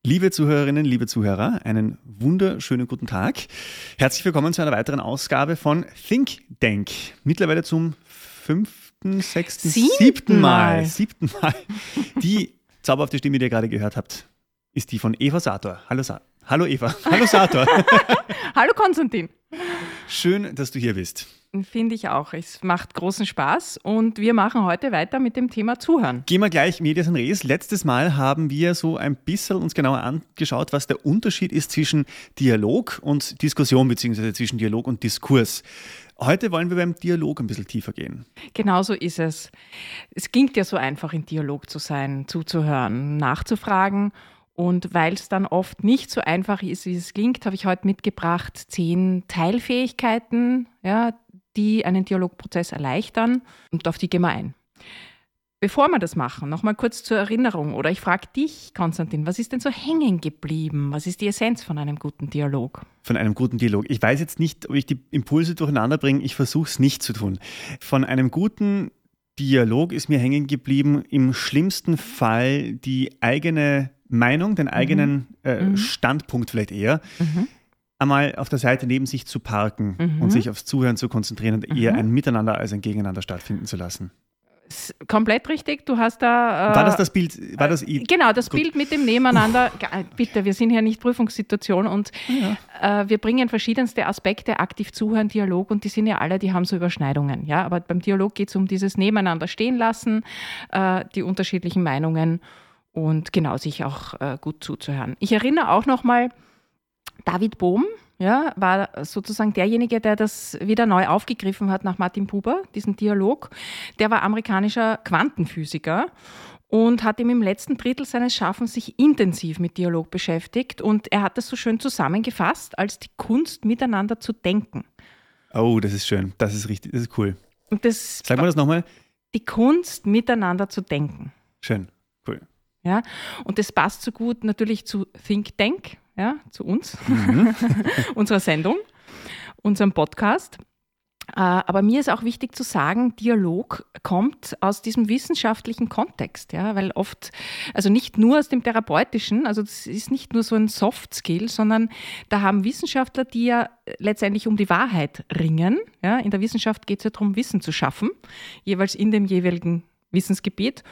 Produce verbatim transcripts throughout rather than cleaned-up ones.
Liebe Zuhörerinnen, liebe Zuhörer, einen wunderschönen guten Tag. Herzlich willkommen zu einer weiteren Ausgabe von Think Denk. Mittlerweile zum fünften, sechsten, siebten, siebten Mal. Mal. Siebten Mal. Die zauberhafte Stimme, die ihr gerade gehört habt, ist die von Eva Sator. Hallo, Sa- Hallo Eva. Hallo Sator. Hallo Konstantin. Schön, dass du hier bist. Finde ich auch. Es macht großen Spaß und wir machen heute weiter mit dem Thema Zuhören. Gehen wir gleich Medias in Res. Letztes Mal haben wir so ein bisschen uns genauer angeschaut, was der Unterschied ist zwischen Dialog und Diskussion, beziehungsweise zwischen Dialog und Diskurs. Heute wollen wir beim Dialog ein bisschen tiefer gehen. Genau so ist es. Es klingt ja so einfach, in Dialog zu sein, zuzuhören, nachzufragen. Und weil es dann oft nicht so einfach ist, wie es klingt, habe ich heute mitgebracht zehn Teilfähigkeiten, ja, die einen Dialogprozess erleichtern, und auf die gehen wir ein. Bevor wir das machen, nochmal kurz zur Erinnerung, oder ich frage dich, Konstantin, was ist denn so hängen geblieben? Was ist die Essenz von einem guten Dialog? Von einem guten Dialog. Ich weiß jetzt nicht, ob ich die Impulse durcheinander bringe, ich versuche es nicht zu tun. Von einem guten Dialog ist mir hängen geblieben, im schlimmsten Fall die eigene Meinung, den eigenen Mhm. äh, Mhm. Standpunkt vielleicht eher, Mhm. einmal auf der Seite neben sich zu parken Mhm. und sich aufs Zuhören zu konzentrieren und eher Mhm. ein Miteinander als ein Gegeneinander stattfinden zu lassen. S- Komplett richtig, du hast da... Äh, War das das Bild? War das I- Genau, das Gut. Bild mit dem Nebeneinander. Ge- Bitte, wir sind hier nicht Prüfungssituation und äh, wir bringen verschiedenste Aspekte, aktiv zuhören, Dialog, und die sind ja alle, die haben so Überschneidungen. Ja? Aber beim Dialog geht es um dieses Nebeneinander stehen lassen, äh, die unterschiedlichen Meinungen und genau sich auch äh, gut zuzuhören. Ich erinnere auch nochmal, David Bohm, ja, war sozusagen derjenige, der das wieder neu aufgegriffen hat nach Martin Buber, diesen Dialog. Der war amerikanischer Quantenphysiker und hat ihm im letzten Drittel seines Schaffens sich intensiv mit Dialog beschäftigt. Und er hat das so schön zusammengefasst als die Kunst, miteinander zu denken. Oh, das ist schön. Das ist richtig, das ist cool. Und das, Sag mal das nochmal. die Kunst, miteinander zu denken. Schön, cool. Ja? Und das passt so gut natürlich zu Think Denk, ja, zu uns, unserer Sendung, unserem Podcast. Äh, Aber mir ist auch wichtig zu sagen, Dialog kommt aus diesem wissenschaftlichen Kontext, ja, weil oft, also nicht nur aus dem Therapeutischen, also das ist nicht nur so ein Soft-Skill, sondern da haben Wissenschaftler, die ja letztendlich um die Wahrheit ringen. Ja. In der Wissenschaft geht es ja darum, Wissen zu schaffen, jeweils in dem jeweiligen Wissensgebiet.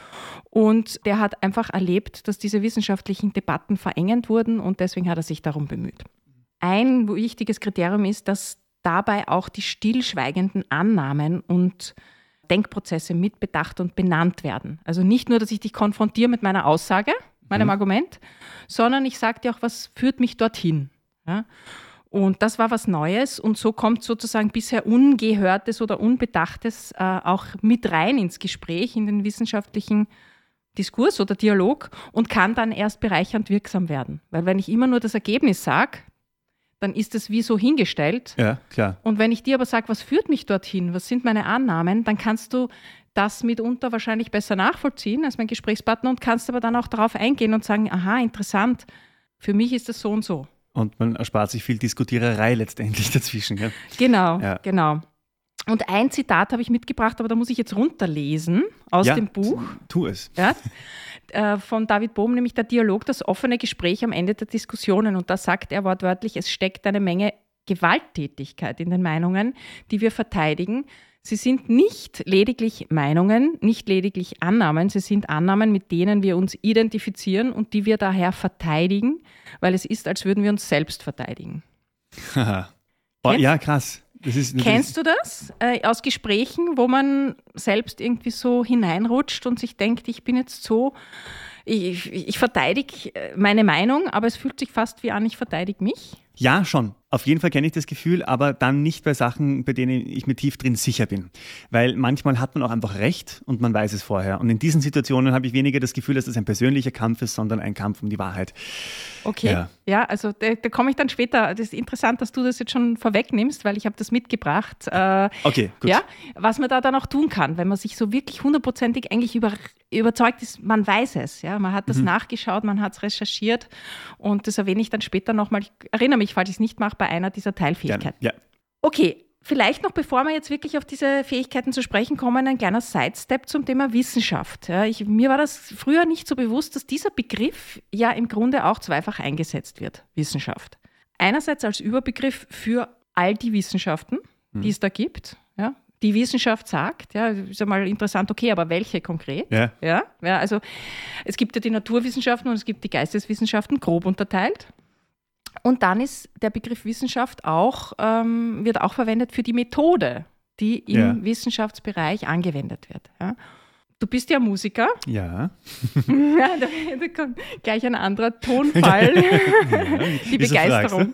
Und der hat einfach erlebt, dass diese wissenschaftlichen Debatten verengend wurden, und deswegen hat er sich darum bemüht. Ein wichtiges Kriterium ist, dass dabei auch die stillschweigenden Annahmen und Denkprozesse mitbedacht und benannt werden. Also nicht nur, dass ich dich konfrontiere mit meiner Aussage, meinem Mhm. Argument, sondern ich sage dir auch, was führt mich dorthin. Ja? Und das war was Neues, und so kommt sozusagen bisher Ungehörtes oder Unbedachtes äh, auch mit rein ins Gespräch, in den wissenschaftlichen Diskurs oder Dialog, und kann dann erst bereichernd wirksam werden. Weil wenn ich immer nur das Ergebnis sage, dann ist es wie so hingestellt. Ja, klar. Und wenn ich dir aber sage, was führt mich dorthin, was sind meine Annahmen, dann kannst du das mitunter wahrscheinlich besser nachvollziehen als mein Gesprächspartner und kannst aber dann auch darauf eingehen und sagen, aha, interessant, für mich ist das so und so. Und man erspart sich viel Diskutiererei letztendlich dazwischen. Gell? Genau, Ja. genau. Und ein Zitat habe ich mitgebracht, aber da muss ich jetzt runterlesen aus Ja, dem Buch. Tu es. Ja, äh, von David Bohm, nämlich der Dialog, das offene Gespräch am Ende der Diskussionen. Und da sagt er wortwörtlich, es steckt eine Menge Gewalttätigkeit in den Meinungen, die wir verteidigen. Sie sind nicht lediglich Meinungen, nicht lediglich Annahmen, sie sind Annahmen, mit denen wir uns identifizieren und die wir daher verteidigen, weil es ist, als würden wir uns selbst verteidigen. Haha. Oh, Kennst- ja, krass. Das ist, das Kennst du das äh, aus Gesprächen, wo man selbst irgendwie so hineinrutscht und sich denkt, ich bin jetzt so, ich, ich verteidige meine Meinung, aber es fühlt sich fast wie an, ich verteidige mich? Ja, schon. Auf jeden Fall kenne ich das Gefühl, aber dann nicht bei Sachen, bei denen ich mir tief drin sicher bin. Weil manchmal hat man auch einfach recht und man weiß es vorher. Und in diesen Situationen habe ich weniger das Gefühl, dass es ein persönlicher Kampf ist, sondern ein Kampf um die Wahrheit. Okay, ja, Ja. also da, da komme ich dann später. Das ist interessant, dass du das jetzt schon vorwegnimmst, weil ich habe das mitgebracht. Äh, Okay, gut. Ja, was man da dann auch tun kann, wenn man sich so wirklich hundertprozentig eigentlich über, überzeugt ist, man weiß es. Ja? Man hat das Mhm. nachgeschaut, man hat es recherchiert, und das erwähne ich dann später nochmal. Ich erinnere mich, falls ich es nicht mache, bei einer dieser Gerne. Teilfähigkeiten. Ja. Okay, vielleicht noch, bevor wir jetzt wirklich auf diese Fähigkeiten zu sprechen kommen, ein kleiner Sidestep zum Thema Wissenschaft. Ja, ich, mir war das früher nicht so bewusst, dass dieser Begriff ja im Grunde auch zweifach eingesetzt wird, Wissenschaft. Einerseits als Überbegriff für all die Wissenschaften, die es da gibt. Ja. Die Wissenschaft sagt, ja, ist ja mal interessant, okay, aber welche konkret? Ja. Ja, ja, also es gibt ja die Naturwissenschaften und es gibt die Geisteswissenschaften, grob unterteilt. Und dann ist der Begriff Wissenschaft auch, ähm, wird auch verwendet für die Methode, die im Ja. Wissenschaftsbereich angewendet wird. Ja. Du bist ja Musiker. Ja. Ja, da, da kommt gleich ein anderer Tonfall, die wieso Begeisterung.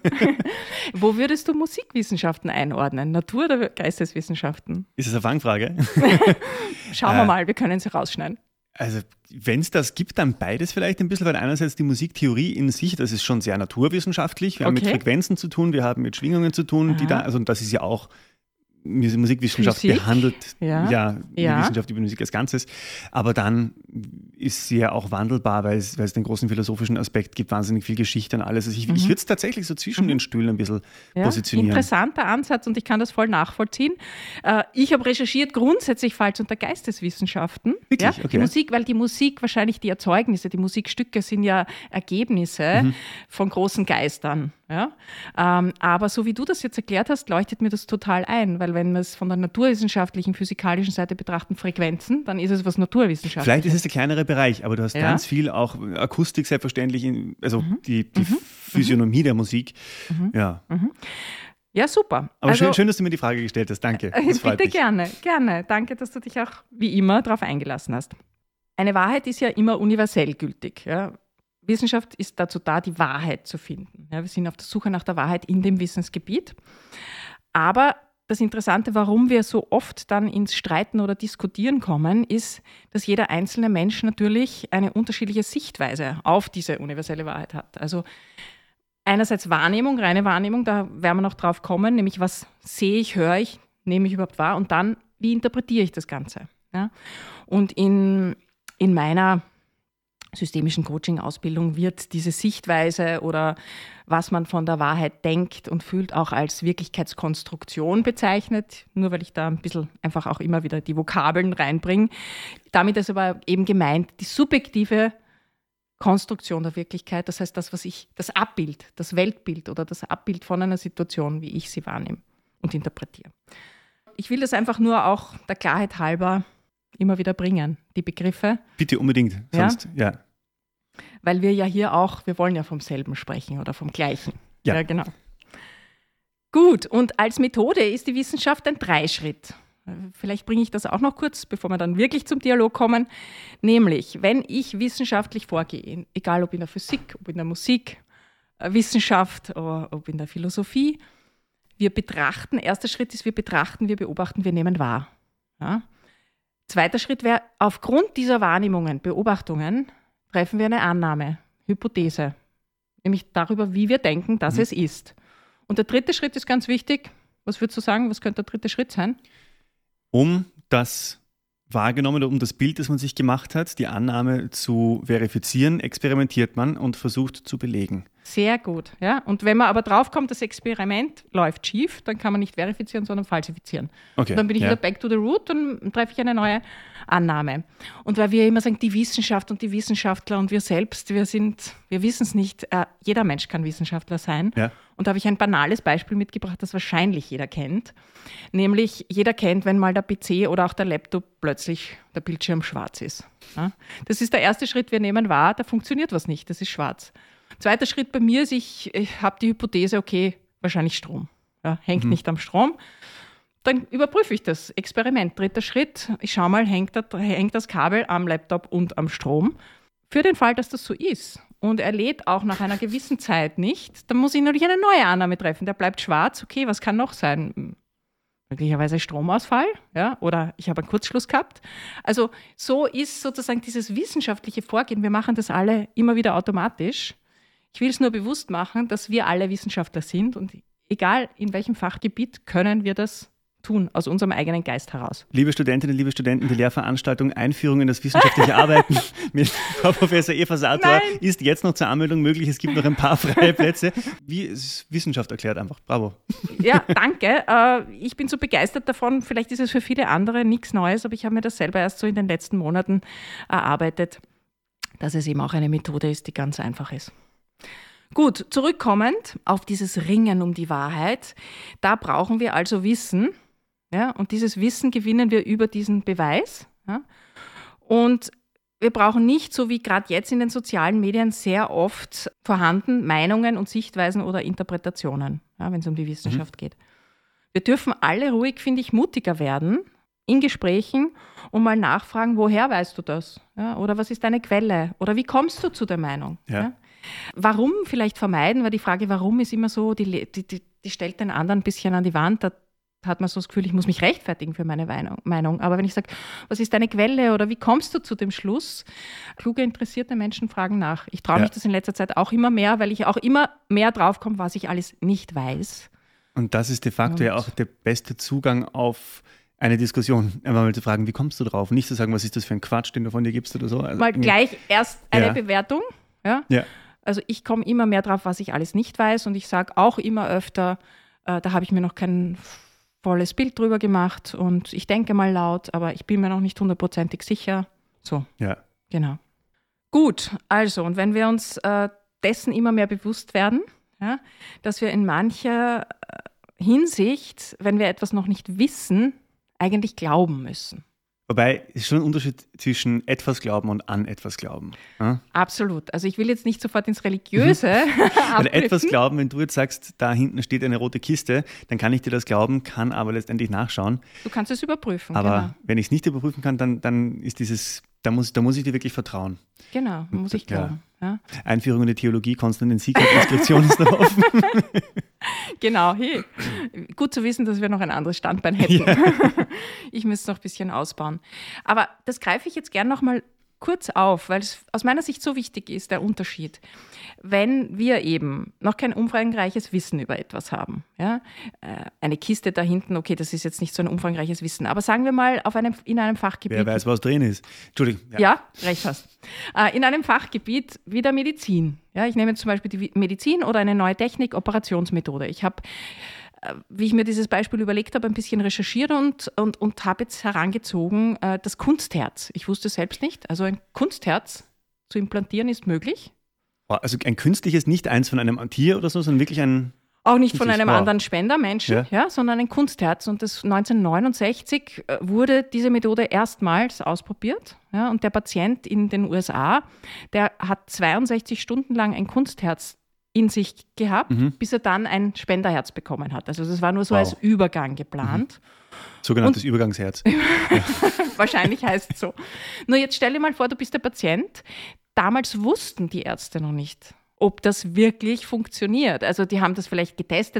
Wo würdest du Musikwissenschaften einordnen? Natur- oder Geisteswissenschaften? Ist das eine Fangfrage? Schauen wir mal, wir können sie rausschneiden. Also wenn es das gibt, dann beides vielleicht ein bisschen, weil einerseits die Musiktheorie in sich, das ist schon sehr naturwissenschaftlich. Wir haben Okay. mit Frequenzen zu tun, wir haben mit Schwingungen zu tun, die Aha. da, also das ist ja auch Mus- Musikwissenschaft Physik. behandelt, Ja. ja, die Ja. Wissenschaft über Musik als Ganzes. Aber dann ist sie ja auch wandelbar, weil es, weil es den großen philosophischen Aspekt gibt, wahnsinnig viel Geschichte und alles. Also ich, ich würde es tatsächlich so zwischen den Stühlen ein bisschen Ja, positionieren. interessanter Ansatz und ich kann das voll nachvollziehen. Äh, ich habe recherchiert, grundsätzlich falls unter Geisteswissenschaften. Wirklich? Ja, Okay. die Musik, weil die Musik wahrscheinlich die Erzeugnisse, die Musikstücke sind ja Ergebnisse Mhm. von großen Geistern. Ja? Ähm, aber so wie du das jetzt erklärt hast, leuchtet mir das total ein, weil wenn wir es von der naturwissenschaftlichen, physikalischen Seite betrachten, Frequenzen, dann ist es was Naturwissenschaftliches. Vielleicht ist es der kleinere Bereich, aber du hast Ja. ganz viel auch Akustik selbstverständlich, in, also die, die Physiognomie der Musik. Ja. Ja, super. Aber Also- schön, schön, dass du mir die Frage gestellt hast. Danke. Das freut Bitte mich. gerne, gerne. Danke, dass du dich auch wie immer darauf eingelassen hast. Eine Wahrheit ist ja immer universell gültig. Ja. Wissenschaft ist dazu da, die Wahrheit zu finden. Ja, wir sind auf der Suche nach der Wahrheit in dem Wissensgebiet. Aber das Interessante, warum wir so oft dann ins Streiten oder Diskutieren kommen, ist, dass jeder einzelne Mensch natürlich eine unterschiedliche Sichtweise auf diese universelle Wahrheit hat. Also einerseits Wahrnehmung, reine Wahrnehmung, da werden wir noch drauf kommen, nämlich was sehe ich, höre ich, nehme ich überhaupt wahr und dann, wie interpretiere ich das Ganze. Ja? Und in, in meiner systemischen Coaching-Ausbildung wird diese Sichtweise oder was man von der Wahrheit denkt und fühlt auch als Wirklichkeitskonstruktion bezeichnet, nur weil ich da ein bisschen einfach auch immer wieder die Vokabeln reinbringe. Damit ist aber eben gemeint die subjektive Konstruktion der Wirklichkeit, das heißt das, was ich, das Abbild, das Weltbild oder das Abbild von einer Situation, wie ich sie wahrnehme und interpretiere. Ich will das einfach nur auch der Klarheit halber immer wieder bringen, die Begriffe, Bitte unbedingt, Ja? sonst, ja. weil wir ja hier auch, wir wollen ja vom selben sprechen oder vom Gleichen. Ja. genau. Gut, und als Methode ist die Wissenschaft ein Dreischritt. Vielleicht bringe ich das auch noch kurz, bevor wir dann wirklich zum Dialog kommen. Nämlich, wenn ich wissenschaftlich vorgehe, egal ob in der Physik, ob in der Musik, äh, Wissenschaft oder ob in der Philosophie, wir betrachten, erster Schritt ist, wir betrachten, wir beobachten, wir nehmen wahr. Ja? Zweiter Schritt wäre, aufgrund dieser Wahrnehmungen, Beobachtungen, treffen wir eine Annahme, Hypothese, nämlich darüber, wie wir denken, dass Mhm. es ist. Und der dritte Schritt ist ganz wichtig. Was würdest du sagen, was könnte der dritte Schritt sein? Um das wahrgenommen, um das Bild, das man sich gemacht hat, die Annahme zu verifizieren, experimentiert man und versucht zu belegen. Sehr gut. Ja? Und wenn man aber draufkommt, das Experiment läuft schief, dann kann man nicht verifizieren, sondern falsifizieren. Okay. Und dann bin ich ja. wieder back to the root und treffe ich eine neue Annahme. Und weil wir immer sagen, die Wissenschaft und die Wissenschaftler und wir selbst, wir sind, wir wissen es nicht, äh, jeder Mensch kann Wissenschaftler sein. Ja. Und da habe ich ein banales Beispiel mitgebracht, das wahrscheinlich jeder kennt. Nämlich jeder kennt, wenn mal der P C oder auch der Laptop plötzlich der Bildschirm schwarz ist. Ja? Das ist der erste Schritt, wir nehmen wahr, da funktioniert was nicht, das ist schwarz. Zweiter Schritt bei mir ist, ich, ich habe die Hypothese, okay, wahrscheinlich Strom. Ja, hängt Mhm. nicht am Strom. Dann überprüfe ich das Experiment. Dritter Schritt, ich schaue mal, hängt, das, hängt das Kabel am Laptop und am Strom. Für den Fall, dass das so ist und er lädt auch nach einer gewissen Zeit nicht, dann muss ich natürlich eine neue Annahme treffen. Der bleibt schwarz, okay, was kann noch sein? Möglicherweise Stromausfall, ja, oder ich habe einen Kurzschluss gehabt. Also so ist sozusagen dieses wissenschaftliche Vorgehen, wir machen das alle immer wieder automatisch. Ich will es nur bewusst machen, dass wir alle Wissenschaftler sind und egal in welchem Fachgebiet können wir das tun, aus unserem eigenen Geist heraus. Liebe Studentinnen, liebe Studenten, die Lehrveranstaltung Einführung in das wissenschaftliche Arbeiten mit Frau Professor Eva Sator ist jetzt noch zur Anmeldung möglich. Es gibt noch ein paar freie Plätze. Wie ist Wissenschaft erklärt einfach. Bravo. Ja, danke. Äh, ich bin so begeistert davon. Vielleicht ist es für viele andere nichts Neues, aber ich habe mir das selber erst so in den letzten Monaten erarbeitet, dass es eben auch eine Methode ist, die ganz einfach ist. Gut, zurückkommend auf dieses Ringen um die Wahrheit, da brauchen wir also Wissen, ja, und dieses Wissen gewinnen wir über diesen Beweis. Ja, und wir brauchen nicht, so wie gerade jetzt in den sozialen Medien sehr oft vorhanden, Meinungen und Sichtweisen oder Interpretationen, ja, wenn es um die Wissenschaft mhm. geht. Wir dürfen alle ruhig, finde ich, mutiger werden in Gesprächen und mal nachfragen, woher weißt du das? Ja, oder was ist deine Quelle? Oder wie kommst du zu der Meinung? Ja. Ja? Warum vielleicht vermeiden, weil die Frage, warum ist immer so, die, die, die, die stellt den anderen ein bisschen an die Wand, da hat man so das Gefühl, ich muss mich rechtfertigen für meine Meinung. Aber wenn ich sage, was ist deine Quelle oder wie kommst du zu dem Schluss? Kluge, interessierte Menschen fragen nach. Ich traue ja. mich das in letzter Zeit auch immer mehr, weil ich auch immer mehr draufkomme, was ich alles nicht weiß. Und das ist de facto Und. ja auch der beste Zugang auf eine Diskussion, einfach mal zu fragen, wie kommst du drauf? Nicht zu sagen, was ist das für ein Quatsch, den du von dir gibst oder so. Also, mal gleich erst eine ja. Bewertung. Ja. ja. Also ich komme immer mehr drauf, was ich alles nicht weiß und ich sage auch immer öfter, äh, da habe ich mir noch kein volles Bild drüber gemacht und ich denke mal laut, aber ich bin mir noch nicht hundertprozentig sicher. So, ja. genau. Gut, also und wenn wir uns äh, dessen immer mehr bewusst werden, ja, dass wir in mancher äh, Hinsicht, wenn wir etwas noch nicht wissen, eigentlich glauben müssen. Wobei, es ist schon ein Unterschied zwischen etwas glauben und an etwas glauben. Ja? Absolut. Also ich will jetzt nicht sofort ins Religiöse Weil etwas glauben, wenn du jetzt sagst, da hinten steht eine rote Kiste, dann kann ich dir das glauben, kann aber letztendlich nachschauen. Du kannst es überprüfen, aber genau. wenn ich es nicht überprüfen kann, dann, dann ist dieses, da muss, da muss ich dir wirklich vertrauen. Genau, muss ich glauben. Ja. Ja. Einführung in die Theologie, Konstantin Siegert, Inskription ist noch offen. Genau, hey, gut zu wissen, dass wir noch ein anderes Standbein hätten. Ja. Ich müsste es noch ein bisschen ausbauen. Aber das greife ich jetzt gern noch mal kurz auf, weil es aus meiner Sicht so wichtig ist, der Unterschied. Wenn wir eben noch kein umfangreiches Wissen über etwas haben, ja, eine Kiste da hinten, okay, das ist jetzt nicht so ein umfangreiches Wissen, aber sagen wir mal auf einem, in einem Fachgebiet. Wer weiß, was drin ist. Entschuldigung. Ja, ja, recht hast. In einem Fachgebiet wie der Medizin. Ja, ich nehme zum Beispiel die Medizin oder eine neue Technik, Operationsmethode. Ich habe, wie ich mir dieses Beispiel überlegt habe, ein bisschen recherchiert und, und, und habe jetzt herangezogen das Kunstherz. Ich wusste es selbst nicht. Also ein Kunstherz zu implantieren ist möglich. Also ein künstliches, nicht eins von einem Tier oder so, sondern wirklich ein... Auch nicht von einem wow. anderen Spendermenschen, ja. Ja, sondern ein Kunstherz. Und das neunzehnhundertneunundsechzig wurde diese Methode erstmals ausprobiert. Ja, und der Patient in den U S A, der hat zweiundsechzig Stunden lang ein Kunstherz in sich gehabt, mhm. bis er dann ein Spenderherz bekommen hat. Also das war nur so wow. als Übergang geplant. Mhm. Sogenanntes und Übergangsherz. Ja. Wahrscheinlich heißt es so. Nur jetzt stell dir mal vor, du bist der Patient. Damals wussten die Ärzte noch nicht, ob das wirklich funktioniert. Also die haben das vielleicht getestet,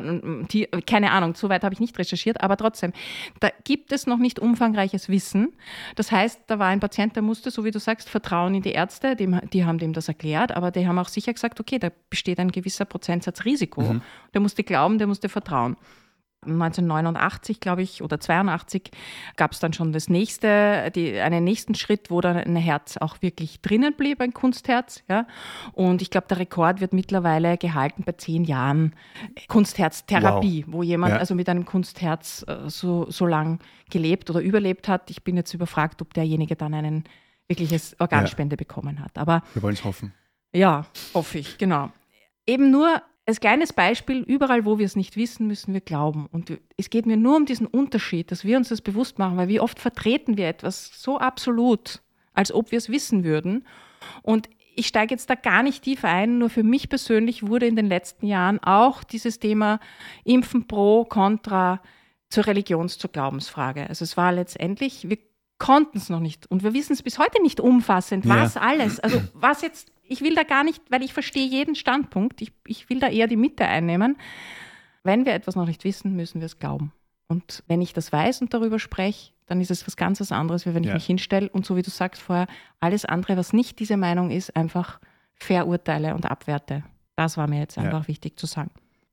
keine Ahnung, so weit habe ich nicht recherchiert, aber trotzdem, da gibt es noch nicht umfangreiches Wissen. Das heißt, da war ein Patient, der musste, so wie du sagst, vertrauen in die Ärzte, dem, die haben dem das erklärt, aber die haben auch sicher gesagt, okay, da besteht ein gewisser Prozentsatz Risiko. Mhm. Der musste glauben, der musste vertrauen. neunzehnhundertneunundachtzig, glaube ich, oder zweiundachtzig gab es dann schon das nächste, die, einen nächsten Schritt, wo dann ein Herz auch wirklich drinnen blieb, ein Kunstherz. Ja? Und ich glaube, der Rekord wird mittlerweile gehalten bei zehn Jahren Kunstherztherapie, wow. wo jemand ja. also mit einem Kunstherz äh, so, so lang gelebt oder überlebt hat. Ich bin jetzt überfragt, ob derjenige dann ein wirkliches Organspende ja. bekommen hat. Aber wir wollen es hoffen. Ja, hoffe ich, genau. Eben nur als kleines Beispiel, überall, wo wir es nicht wissen, müssen wir glauben. Und es geht mir nur um diesen Unterschied, dass wir uns das bewusst machen, weil wie oft vertreten wir etwas so absolut, als ob wir es wissen würden. Und ich steige jetzt da gar nicht tief ein, nur für mich persönlich wurde in den letzten Jahren auch dieses Thema Impfen pro, contra zur Religions-, zur Glaubensfrage. Also es war letztendlich, wir konnten es noch nicht und wir wissen es bis heute nicht umfassend, was ja. alles, also was jetzt. Ich will da gar nicht, weil ich verstehe jeden Standpunkt, ich, ich will da eher die Mitte einnehmen. Wenn wir etwas noch nicht wissen, müssen wir es glauben. Und wenn ich das weiß und darüber spreche, dann ist es was ganz was anderes, wie wenn ich ja. mich hinstelle und so wie du sagst vorher, alles andere, was nicht diese Meinung ist, einfach verurteile und abwerte. Das war mir jetzt einfach ja. wichtig zu sagen.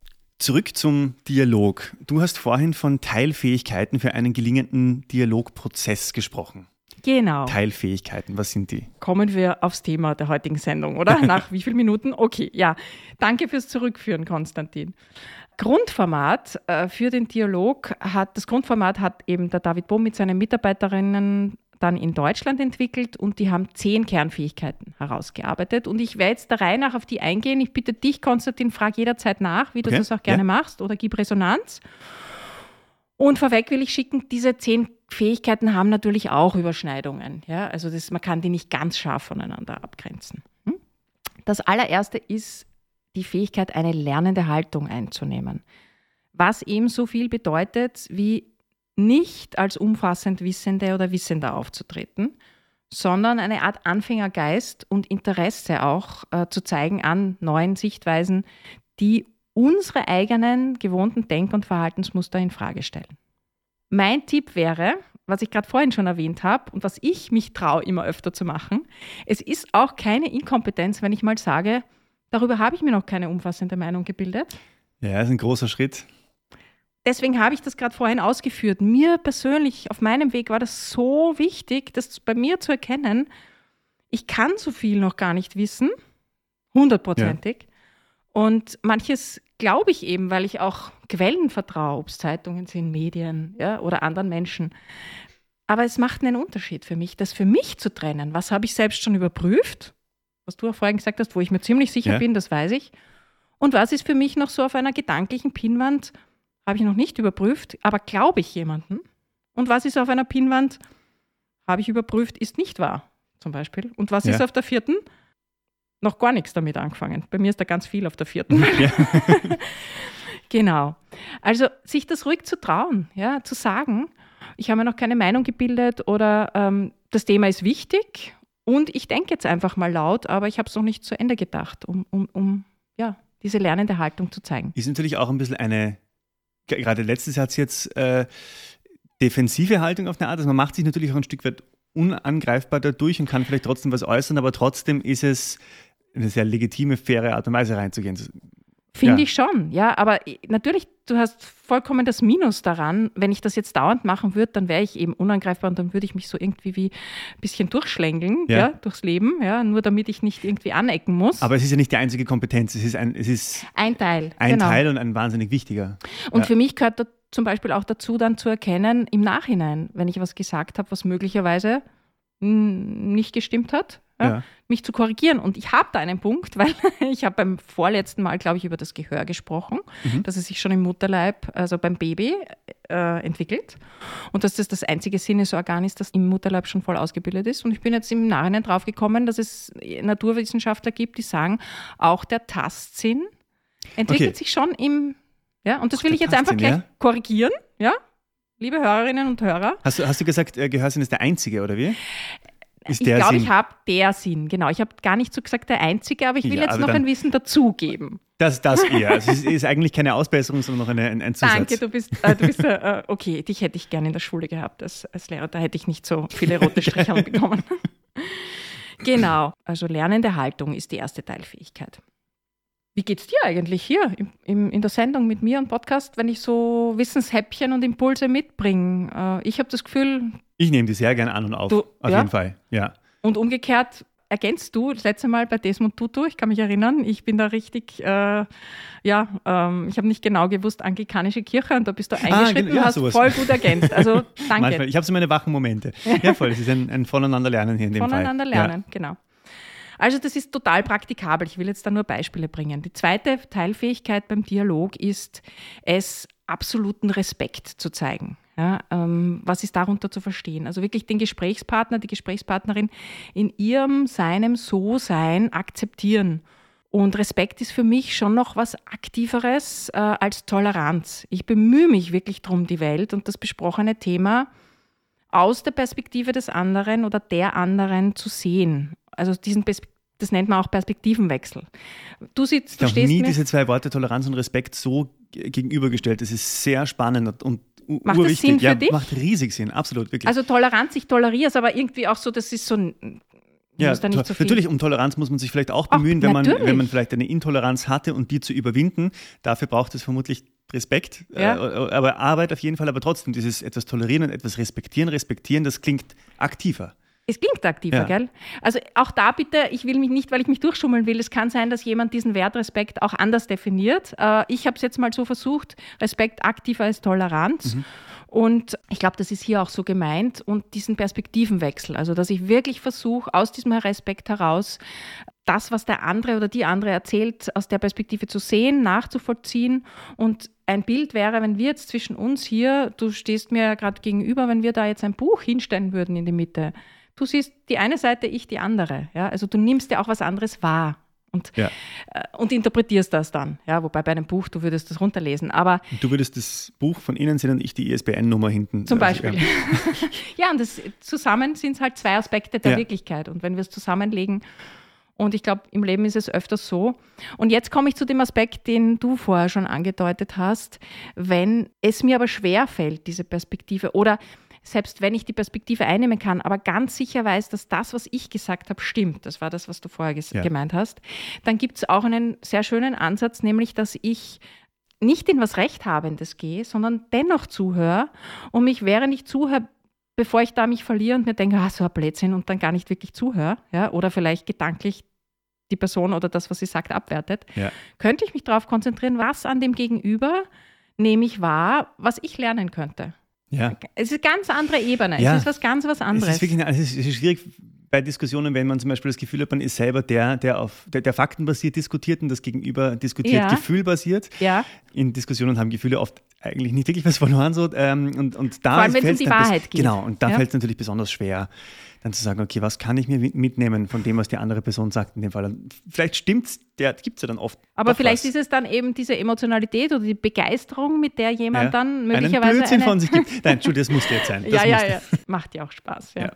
Zurück zum Dialog. Du hast vorhin von Teilfähigkeiten für einen gelingenden Dialogprozess gesprochen. Genau. Teilfähigkeiten, was sind die? Kommen wir aufs Thema der heutigen Sendung, oder? Nach wie vielen Minuten? Okay, ja. Danke fürs Zurückführen, Konstantin. Grundformat äh, für den Dialog hat, das Grundformat hat eben der David Bohm mit seinen Mitarbeiterinnen dann in Deutschland entwickelt und die haben zehn Kernfähigkeiten herausgearbeitet. Und ich werde jetzt der Reihe nach auf die eingehen. Ich bitte dich, Konstantin, frag jederzeit nach, wie du okay. das auch gerne ja. machst oder gib Resonanz. Und vorweg will ich schicken, diese zehn Fähigkeiten haben natürlich auch Überschneidungen. Ja? Also das, man kann die nicht ganz scharf voneinander abgrenzen. Hm? Das allererste ist die Fähigkeit, eine lernende Haltung einzunehmen. Was eben so viel bedeutet, wie nicht als umfassend Wissende oder Wissender aufzutreten, sondern eine Art Anfängergeist und Interesse auch äh, zu zeigen an neuen Sichtweisen, die unsere eigenen gewohnten Denk- und Verhaltensmuster in Frage stellen. Mein Tipp wäre, was ich gerade vorhin schon erwähnt habe und was ich mich traue, immer öfter zu machen, es ist auch keine Inkompetenz, wenn ich mal sage, darüber habe ich mir noch keine umfassende Meinung gebildet. Ja, das ist ein großer Schritt. Deswegen habe ich das gerade vorhin ausgeführt. Mir persönlich, auf meinem Weg war das so wichtig, das bei mir zu erkennen, ich kann so viel noch gar nicht wissen, hundertprozentig. Ja. Und manches glaube ich eben, weil ich auch Quellen vertraue, ob es Zeitungen sind, Medien ja, oder anderen Menschen. Aber es macht einen Unterschied für mich, das für mich zu trennen. Was habe ich selbst schon überprüft? Was du auch vorhin gesagt hast, wo ich mir ziemlich sicher ja. bin, das weiß ich. Und was ist für mich noch so auf einer gedanklichen Pinnwand, habe ich noch nicht überprüft, aber glaube ich jemanden? Und was ist auf einer Pinnwand, habe ich überprüft, ist nicht wahr, zum Beispiel. Und was ja. ist auf der vierten? Noch gar nichts damit angefangen. Bei mir ist da ganz viel auf der vierten. Ja. Genau. Also sich das ruhig zu trauen, ja, zu sagen, ich habe mir noch keine Meinung gebildet oder ähm, das Thema ist wichtig und ich denke jetzt einfach mal laut, aber ich habe es noch nicht zu Ende gedacht, um, um, um ja, diese lernende Haltung zu zeigen. Ist natürlich auch ein bisschen eine gerade letztes Satz jetzt, äh, defensive Haltung auf eine Art. Also man macht sich natürlich auch ein Stück weit unangreifbar dadurch und kann vielleicht trotzdem was äußern, aber trotzdem ist es eine sehr legitime, faire Art und Weise reinzugehen. Finde ja. ich schon, ja, aber natürlich, du hast vollkommen das Minus daran, wenn ich das jetzt dauernd machen würde, dann wäre ich eben unangreifbar und dann würde ich mich so irgendwie wie ein bisschen durchschlängeln, ja. Ja, durchs Leben, ja, nur damit ich nicht irgendwie anecken muss. Aber es ist ja nicht die einzige Kompetenz, es ist ein, es ist ein Teil. Ein genau. Teil und ein wahnsinnig wichtiger. Und ja. für mich gehört da zum Beispiel auch dazu, dann zu erkennen, im Nachhinein, wenn ich was gesagt habe, was möglicherweise nicht gestimmt hat, ja, ja. mich zu korrigieren. Und ich habe da einen Punkt, weil ich habe beim vorletzten Mal, glaube ich, über das Gehör gesprochen, mhm. dass es sich schon im Mutterleib, also beim Baby, äh, entwickelt. Und dass das das einzige Sinnesorgan ist, das im Mutterleib schon voll ausgebildet ist. Und ich bin jetzt im Nachhinein drauf gekommen, dass es Naturwissenschaftler gibt, die sagen, auch der Tastsinn entwickelt okay. sich schon im, ja, und das auch will ich jetzt einfach gleich ja? korrigieren, ja. Liebe Hörerinnen und Hörer. Hast du, hast du gesagt, Gehörsinn ist der einzige, oder wie? Ist ich glaube, ich habe der Sinn, genau. Ich habe gar nicht so gesagt der einzige, aber ich will ja, jetzt noch ein Wissen dazugeben. Das, das eher. Also es ist eigentlich keine Ausbesserung, sondern noch eine, ein, ein Zusatz. Danke, du bist, äh, du bist äh, okay, dich hätte ich gerne in der Schule gehabt als, als Lehrer. Da hätte ich nicht so viele rote Striche bekommen. Genau, also lernende Haltung ist die erste Teilfähigkeit. Wie geht's dir eigentlich hier im, im, in der Sendung mit mir und Podcast, wenn ich so Wissenshäppchen und Impulse mitbringe? Äh, ich habe das Gefühl... Ich nehme die sehr gerne an und auf, du, auf ja? jeden Fall, ja. Und umgekehrt ergänzt du, das letzte Mal bei Desmond Tutu, ich kann mich erinnern, ich bin da richtig, äh, ja, ähm, ich habe nicht genau gewusst, anglikanische Kirche und da bist du eingeschritten und ah, ja, hast sowas. Voll gut ergänzt. Also danke. Manchmal, ich habe so meine wachen Momente. Ja, voll, es ist ein, ein Voneinanderlernen hier in dem Voneinander Fall. Voneinander lernen, ja. Genau. Also das ist total praktikabel. Ich will jetzt da nur Beispiele bringen. Die zweite Teilfähigkeit beim Dialog ist, es absoluten Respekt zu zeigen. Ja, ähm, was ist darunter zu verstehen? Also wirklich den Gesprächspartner, die Gesprächspartnerin in ihrem, seinem So-Sein akzeptieren. Und Respekt ist für mich schon noch was Aktiveres äh, als Toleranz. Ich bemühe mich wirklich darum, die Welt und das besprochene Thema aus der Perspektive des anderen oder der anderen zu sehen. Also diesen Pers- das nennt man auch Perspektivenwechsel. Du sitzt, du ich stehst habe nie mir diese zwei Worte Toleranz und Respekt so gegenübergestellt. Das ist sehr spannend und macht urwichtig. Das Sinn für ja, dich? Macht riesig Sinn, absolut, wirklich. Also Toleranz, ich toleriere es, aber irgendwie auch so, das ist so Ja, muss da nicht so viel. Natürlich, um Toleranz muss man sich vielleicht auch bemühen, auch, wenn, man, wenn man vielleicht eine Intoleranz hatte und die zu überwinden. Dafür braucht es vermutlich Respekt, ja. äh, aber Arbeit auf jeden Fall, aber trotzdem dieses etwas tolerieren und etwas respektieren, respektieren, das klingt aktiver. Es klingt aktiver, ja. Gell? Also auch da bitte, ich will mich nicht, weil ich mich durchschummeln will, es kann sein, dass jemand diesen Wert Respekt auch anders definiert. Äh, ich habe es jetzt mal so versucht, Respekt aktiver als Toleranz. Mhm. Und ich glaube, das ist hier auch so gemeint und diesen Perspektivenwechsel, also dass ich wirklich versuche, aus diesem Respekt heraus das, was der andere oder die andere erzählt, aus der Perspektive zu sehen, nachzuvollziehen. Und ein Bild wäre, wenn wir jetzt zwischen uns hier, du stehst mir ja gerade gegenüber, wenn wir da jetzt ein Buch hinstellen würden in die Mitte, du siehst die eine Seite, ich die andere. Ja? Also du nimmst ja auch was anderes wahr. Und, ja. äh, und interpretierst das dann. Ja, wobei bei einem Buch, du würdest das runterlesen. Aber du würdest das Buch von innen sehen und ich die I S B N-Nummer hinten. Zum Beispiel. Also, ja. ja, und das, zusammen sind es halt zwei Aspekte der ja. Wirklichkeit. Und wenn wir es zusammenlegen, und ich glaube, im Leben ist es öfters so. Und jetzt komme ich zu dem Aspekt, den du vorher schon angedeutet hast. Wenn es mir aber schwerfällt, diese Perspektive, oder selbst wenn ich die Perspektive einnehmen kann, aber ganz sicher weiß, dass das, was ich gesagt habe, stimmt, das war das, was du vorher ges- ja. gemeint hast, dann gibt es auch einen sehr schönen Ansatz, nämlich, dass ich nicht in was Rechthabendes gehe, sondern dennoch zuhöre und mich, während ich zuhöre, bevor ich da mich verliere und mir denke, ah, so ein Blödsinn und dann gar nicht wirklich zuhöre, ja, oder vielleicht gedanklich die Person oder das, was sie sagt, abwertet, ja. könnte ich mich darauf konzentrieren, was an dem Gegenüber nehme ich wahr, was ich lernen könnte. Ja. Es ist eine ganz andere Ebene, ja. es ist was ganz was anderes. Es ist, wirklich, es ist schwierig bei Diskussionen, wenn man zum Beispiel das Gefühl hat, man ist selber der, der auf der, der faktenbasiert diskutiert und das Gegenüber diskutiert ja. gefühlbasiert. Ja. In Diskussionen haben Gefühle oft eigentlich nicht wirklich was verloren. So, ähm, und, und da Vor allem, wenn es um die Wahrheit bis, geht. Genau, und da ja. fällt es natürlich besonders schwer, dann zu sagen, okay, was kann ich mir mitnehmen von dem, was die andere Person sagt in dem Fall. Und vielleicht stimmt es, gibt es ja dann oft. Aber vielleicht was. ist es dann eben diese Emotionalität oder die Begeisterung, mit der jemand ja. dann möglicherweise einen Blödsinn eine von sich gibt. Nein, Entschuldigung, das muss jetzt sein. Das ja, ja, ja. Macht ja auch Spaß. Ja. ja.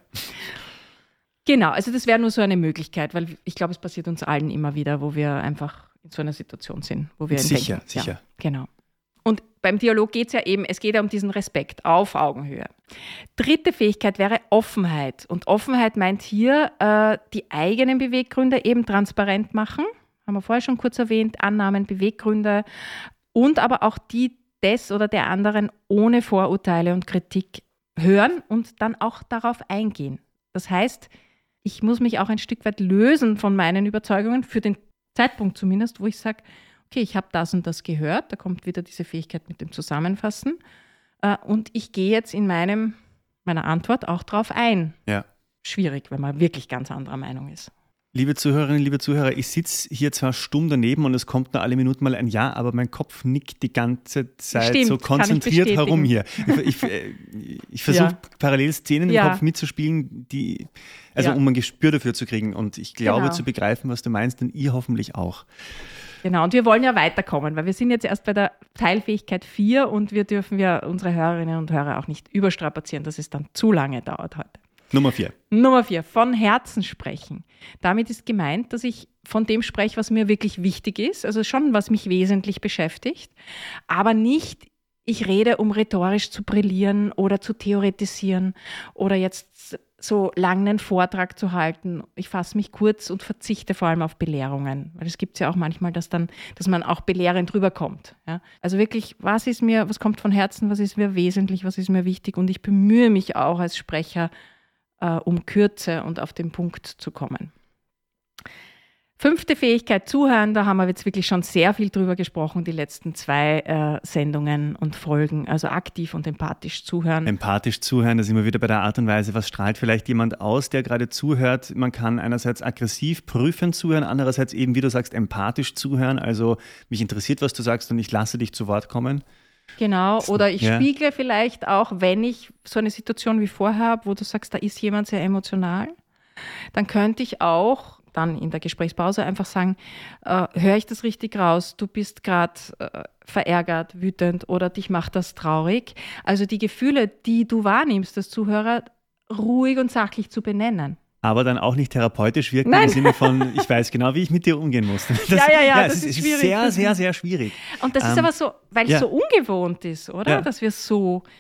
Genau, also das wäre nur so eine Möglichkeit, weil ich glaube, es passiert uns allen immer wieder, wo wir einfach in so einer Situation sind, wo wir sicher, denken, sicher. Ja, genau. Und beim Dialog geht es ja eben, es geht ja um diesen Respekt auf Augenhöhe. Dritte Fähigkeit wäre Offenheit. Und Offenheit meint hier äh, die eigenen Beweggründe eben transparent machen. Haben wir vorher schon kurz erwähnt, Annahmen, Beweggründe und aber auch die des oder der anderen ohne Vorurteile und Kritik hören und dann auch darauf eingehen. Das heißt, ich muss mich auch ein Stück weit lösen von meinen Überzeugungen, für den Zeitpunkt zumindest, wo ich sage, okay, ich habe das und das gehört, da kommt wieder diese Fähigkeit mit dem Zusammenfassen äh, und ich gehe jetzt in meinem, meiner Antwort auch drauf ein. Ja. Schwierig, wenn man wirklich ganz anderer Meinung ist. Liebe Zuhörerinnen, liebe Zuhörer, ich sitze hier zwar stumm daneben und es kommt nur alle Minuten mal ein Ja, aber mein Kopf nickt die ganze Zeit Stimmt, so konzentriert herum hier. Ich, ich, ich versuche ja. parallel Szenen ja. im Kopf mitzuspielen, die, also ja. um ein Gespür dafür zu kriegen und ich glaube genau. zu begreifen, was du meinst, und ihr hoffentlich auch. Genau, und wir wollen ja weiterkommen, weil wir sind jetzt erst bei der Teilfähigkeit vier und wir dürfen ja unsere Hörerinnen und Hörer auch nicht überstrapazieren, dass es dann zu lange dauert heute. Nummer vier. Nummer vier, von Herzen sprechen. Damit ist gemeint, dass ich von dem spreche, was mir wirklich wichtig ist, also schon, was mich wesentlich beschäftigt, aber nicht, ich rede, um rhetorisch zu brillieren oder zu theoretisieren oder jetzt so lang einen Vortrag zu halten. Ich fasse mich kurz und verzichte vor allem auf Belehrungen, weil es gibt ja auch manchmal, dass dann, dass man auch belehrend rüberkommt. Ja? Also wirklich, was ist mir, was kommt von Herzen, was ist mir wesentlich, was ist mir wichtig, und ich bemühe mich auch als Sprecher, äh, um Kürze und auf den Punkt zu kommen. Fünfte Fähigkeit, zuhören, da haben wir jetzt wirklich schon sehr viel drüber gesprochen, die letzten zwei äh, Sendungen und Folgen, also aktiv und empathisch zuhören. Empathisch zuhören, da sind wir wieder bei der Art und Weise, was strahlt vielleicht jemand aus, der gerade zuhört. Man kann einerseits aggressiv prüfend zuhören, andererseits eben, wie du sagst, empathisch zuhören, also mich interessiert, was du sagst und ich lasse dich zu Wort kommen. Genau, oder ich ja. spiegle vielleicht auch, wenn ich so eine Situation wie vorher habe, wo du sagst, da ist jemand sehr emotional, dann könnte ich auch dann in der Gesprächspause einfach sagen, äh, höre ich das richtig raus, du bist gerade äh, verärgert, wütend oder dich macht das traurig. Also die Gefühle, die du wahrnimmst als Zuhörer, ruhig und sachlich zu benennen. Aber dann auch nicht therapeutisch wirken Nein. im Sinne von, ich weiß genau, wie ich mit dir umgehen muss. Das, ja, ja, ja, ja, das es ist, ist schwierig. sehr, sehr, sehr schwierig. Und das ähm, ist aber so, weil es ja. so ungewohnt ist, oder? Ja. Dass wir so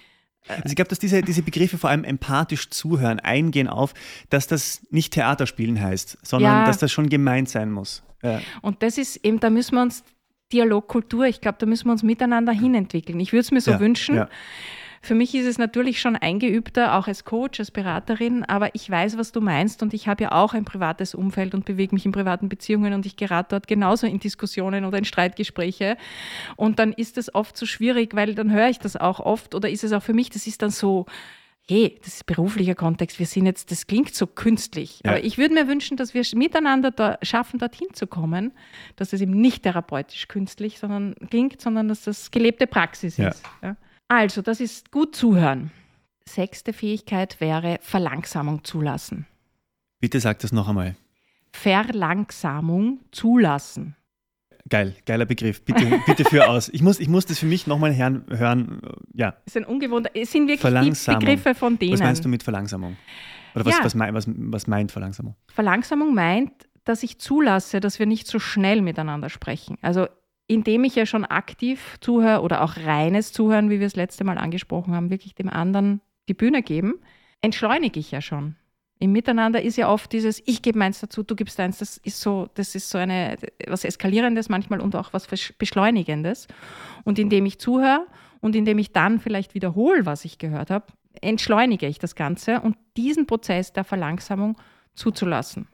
Also ich glaube, dass diese, diese Begriffe vor allem empathisch zuhören, eingehen auf, dass das nicht Theaterspielen heißt, sondern Ja. dass das schon gemeint sein muss. Ja. Und das ist eben, da müssen wir uns Dialogkultur, ich glaube, da müssen wir uns miteinander hinentwickeln. Ich würde es mir so Ja, wünschen. ja. Für mich ist es natürlich schon eingeübter, auch als Coach, als Beraterin, aber ich weiß, was du meinst und ich habe ja auch ein privates Umfeld und bewege mich in privaten Beziehungen und ich gerate dort genauso in Diskussionen oder in Streitgespräche und dann ist es oft so schwierig, weil dann höre ich das auch oft oder ist es auch für mich, das ist dann so, hey, das ist beruflicher Kontext, wir sind jetzt, das klingt so künstlich, Ja. aber ich würde mir wünschen, dass wir miteinander da schaffen, dorthin zu kommen, dass das eben nicht therapeutisch künstlich sondern klingt, sondern dass das gelebte Praxis Ja. ist. Ja. Also, das ist gut zuhören. Sechste Fähigkeit wäre Verlangsamung zulassen. Bitte sag das noch einmal. Verlangsamung zulassen. Geil, geiler Begriff. Bitte, bitte führ aus. Ich muss, ich muss das für mich nochmal hören, hören. Ja, Das ist ein ungewohnter, es sind wirklich die Verlangsamung. Begriffe von denen. Was meinst du mit Verlangsamung? Oder was, Ja. was, mein, was, was meint Verlangsamung? Verlangsamung meint, dass ich zulasse, dass wir nicht so schnell miteinander sprechen. Also indem ich ja schon aktiv zuhöre oder auch reines Zuhören, wie wir es letzte Mal angesprochen haben, wirklich dem anderen die Bühne geben, entschleunige ich ja schon. Im Miteinander ist ja oft dieses, ich gebe meins dazu, du gibst deins, das ist so, das ist so eine, was Eskalierendes manchmal und auch was Beschleunigendes. Und indem ich zuhöre und indem ich dann vielleicht wiederhole, was ich gehört habe, entschleunige ich das Ganze und diesen Prozess der Verlangsamung zuzulassen.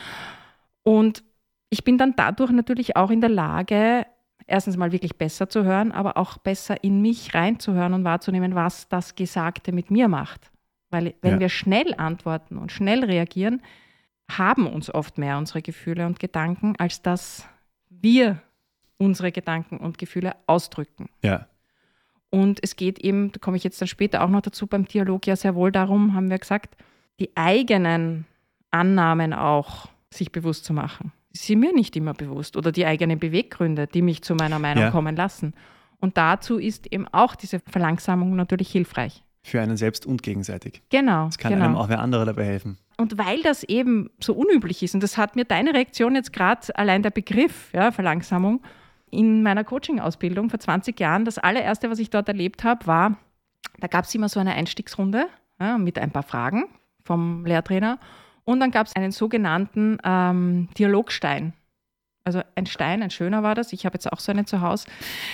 Und ich bin dann dadurch natürlich auch in der Lage, erstens mal wirklich besser zu hören, aber auch besser in mich reinzuhören und wahrzunehmen, was das Gesagte mit mir macht. Weil wenn Ja. wir schnell antworten und schnell reagieren, haben uns oft mehr unsere Gefühle und Gedanken, als dass wir unsere Gedanken und Gefühle ausdrücken. Ja. Und es geht eben, da komme ich jetzt dann später auch noch dazu, beim Dialog ja sehr wohl darum, haben wir gesagt, die eigenen Annahmen auch sich bewusst zu machen. Die sind mir nicht immer bewusst oder die eigenen Beweggründe, die mich zu meiner Meinung Ja. kommen lassen. Und dazu ist eben auch diese Verlangsamung natürlich hilfreich. Für einen selbst und gegenseitig. Genau. Es kann genau. einem auch wer anderer dabei helfen. Und weil das eben so unüblich ist, und das hat mir deine Reaktion jetzt gerade, allein der Begriff, ja, Verlangsamung, in meiner Coaching-Ausbildung vor zwanzig Jahren, das allererste, was ich dort erlebt habe, war, da gab es immer so eine Einstiegsrunde ja, mit ein paar Fragen vom Lehrtrainer und dann gab es einen sogenannten ähm, Dialogstein. Also ein Stein, ein schöner war das. Ich habe jetzt auch so einen zu Hause,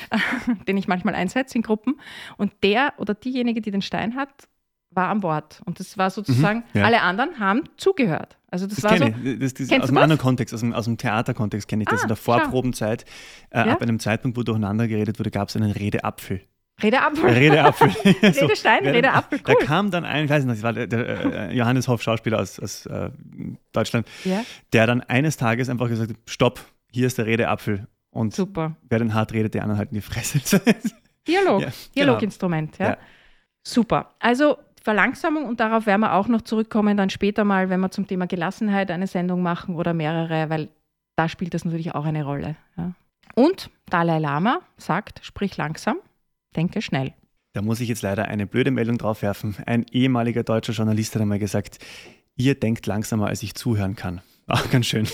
den ich manchmal einsetze in Gruppen. Und der oder diejenige, die den Stein hat, war an Bord. Und das war sozusagen, Mhm, ja. alle anderen haben zugehört. Also das, Das war so, kenne ich. Das, das, Kennst aus du einem das? anderen Kontext, aus dem, aus dem Theaterkontext kenne ich das. Ah, In der schau. Vorprobenzeit, äh, Ja? ab einem Zeitpunkt, wo durcheinander geredet wurde, gab es einen Redeapfel. Redeapfel. Redeapfel. So, Redestein, während- Redeapfel, Da cool. kam dann ein, ich weiß nicht, das war der, der äh, Johannes Hoff, Schauspieler aus, aus äh, Deutschland, Ja, der dann eines Tages einfach gesagt hat, stopp, hier ist der Redeapfel. Und super. wer den hart redet, der anderen halt in die Fresse. Dialog, Ja, genau. Dialoginstrument. Ja. Ja. Super. Also Verlangsamung und darauf werden wir auch noch zurückkommen, dann später mal, wenn wir zum Thema Gelassenheit eine Sendung machen oder mehrere, weil da spielt das natürlich auch eine Rolle. Ja. Und Dalai Lama sagt, sprich langsam, denke schnell. Da muss ich jetzt leider eine blöde Meldung draufwerfen. Ein ehemaliger deutscher Journalist hat einmal gesagt, ihr denkt langsamer, als ich zuhören kann. Ach, ganz schön.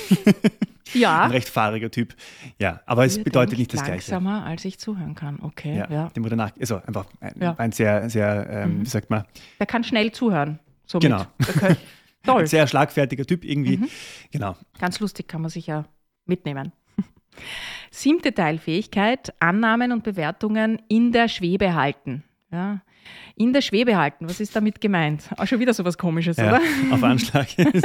Ja. Ein recht fahriger Typ. Ja, aber es Ihr bedeutet denkt nicht das Gleiche. langsamer, als ich zuhören kann. Okay, ja. Ja, dem wurde nach, also einfach ein, Ja. ein sehr, sehr, ähm, Mhm. wie sagt man, Der kann schnell zuhören. Somit. Genau. Okay. Toll. ein sehr schlagfertiger Typ irgendwie. Mhm. Genau. Ganz lustig, kann man sich ja mitnehmen. Siebte Teilfähigkeit, Annahmen und Bewertungen in der Schwebe halten. Ja. In der Schwebe halten, was ist damit gemeint? Auch schon wieder so was Komisches, Ja, oder? auf Anschlag.